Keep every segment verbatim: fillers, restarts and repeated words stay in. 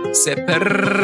سپر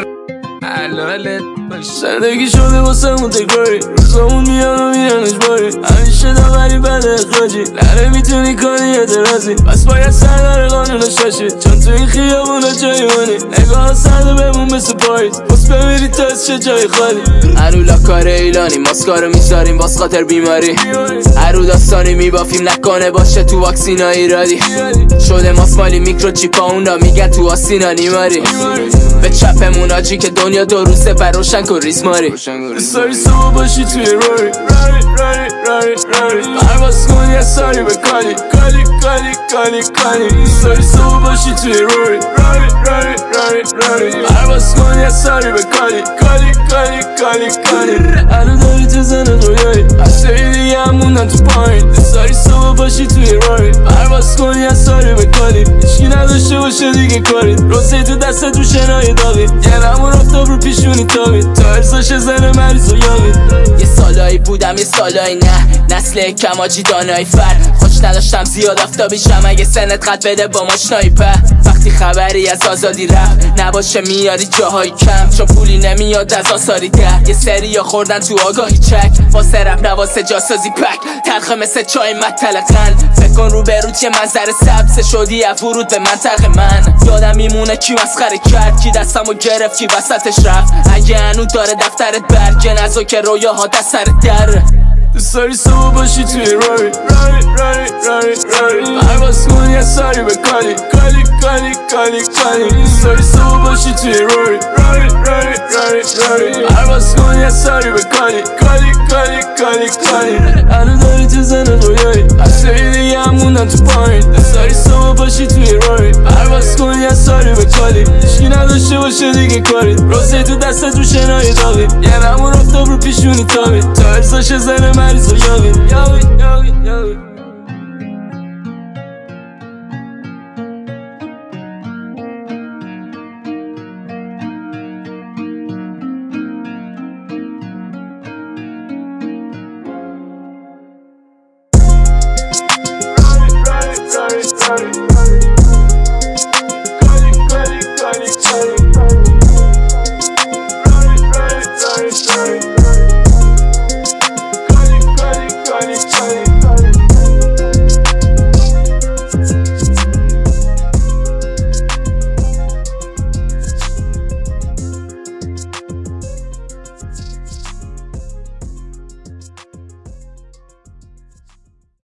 حلالت باش. زندگی شده واسه مون تکراری، روزامون میان و میرن اجباری، همیشه داوری بده اخراجی، نره میتونی کنی اعتراضی، بس باید سردار قانون شاشی، چون تو این خیابونا جایی منی، نگاه سرده بمون مثل پاییز، بس بمیری تا از چه جای خالی. هرولا کار ایلانی ماسکارو میذاریم باز خاطر بیماری، هرو داستانی میبافیم نکنه باشه تو واکسینا ایرادی، شده ماسمالی میکرو چیپا اونا میگن تو آسینا نیماری، به چپمون آجی که دنیا دو روزه بر روشن کن ریز ماری. ساری صبح باشی توی راری راری راری راری راری پرواز کن یه ساری به کالی کالی کالی کالی کالی ساری صبح باشی توی راری راری راری راری راری پرواز کن یه ساری به کالی کالی کالی کالی کالی هنو داری تو زن رویایی بچه‌ی دیگه هم موندن تو پایین ساری صبح باشی توی راری پرواز کن یه ساری به کالی هیچکی نداشته باشه دیگه کاری روزی تو دست تو شنای داغی یه نمون افتاب رو پیشونی تابید تا ارزاش زن مریض و یابید. یه سالایی بودم یه سالایی نه نسل کماجی دانایی فر خوش نداشتم زیاد آفتابیشم اگه سنت قد بده با ماشنایی په وقتی خبری از آزادی رفت نباشه میاری جاهای کم چون پولی نمیاد از آثاری ده یه سری یا خوردن تو آگاهی چک واسه رپ نواسه جاسازی پک تلخه مثل چای مطل قند فکر کن رو به روت یه منظر سبز شدی از ورود به منطقه من یادم میمونه کی مسخره کرد کی دستمو گرفت کی وسطش رفت اگه هنو داره دفترت برگه نزو که رویاها دست سر در ساری صبح باشی توی راری راری راری راری راری پرواز کن یه ساری به کالی کالی کالی کالی کالی ساری صبح باشی توی راری راری راری راری راری پرواز کن یه ساری به کالی کالی کالی کالی کالی هنو داری تو زن رویایی بچه‌ی دیگه هم موندن تو پایین ساری صبح باشی توی راری پرواز کن یه ساری به کالی هیچکی نداشته باشه دیگه کاری روزی تو دست تو شنای داغی یه نمون افتاب رو پیشونی تابید تا ارزاش زن مریض و یابید یابید یابید یابید